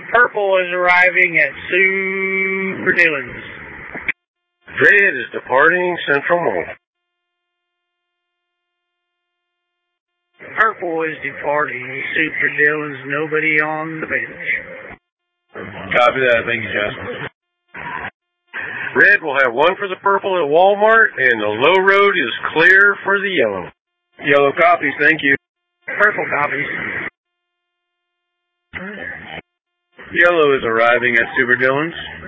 Purple is arriving at Super Dillon's. Red is departing Central Mall. Purple is departing Super Dillon's. Nobody on the bench. Copy that. Thank you, Justin. Red will have one for the purple at Walmart, and the low road is clear for the yellow. Yellow copies. Thank you. Purple copies. Yellow is arriving at Super Dillon's.